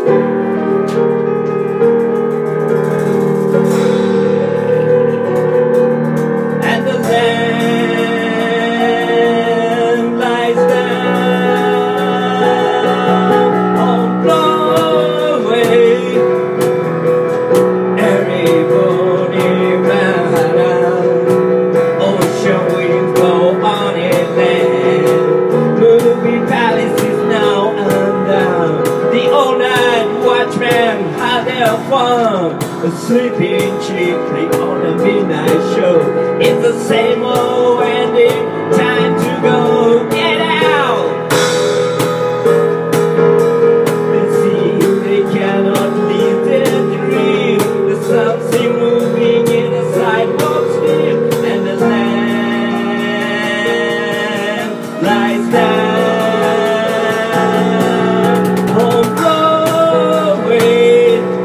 And the land lies down on Broadway. Everybody ran out. Ocean winds blow on it land. Movie palaces now and down. The old night watchmen had their fun, sleeping cheaply on the midnight show. It's the same old ending, time to go. Get out! They see they cannot live their dream. There's something moving in the sidewalk still, and the land lies down on Broadway.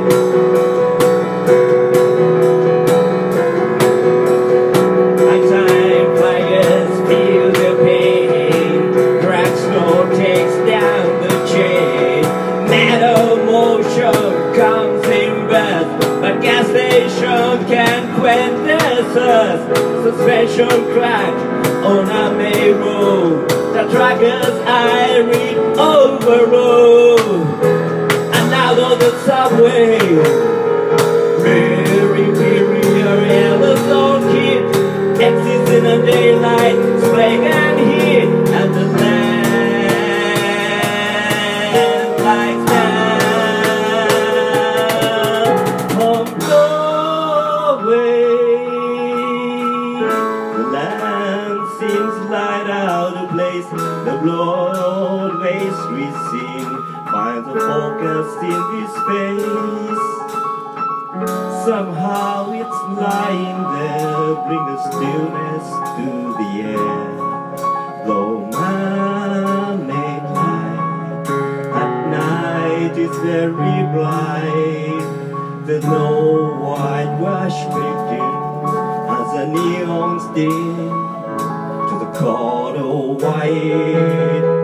Nighttime flyers feel the pain. Drag snow takes down the chain. Metal motion comes in burst, but gas station can quench the thirst. Suspension crack on a main road. The truckers iron overload. And out on the subway, weary, Amazon kid exists in the daylight, swag and heat, and the land lies down on Broadway. The land seems light out of place. The Broadway street scene finds a focus in this space. Somehow it's lying there, bring the stillness to the air. Though man may light, at night it's very bright. There's no whitewash painting as the neons dim to the color white.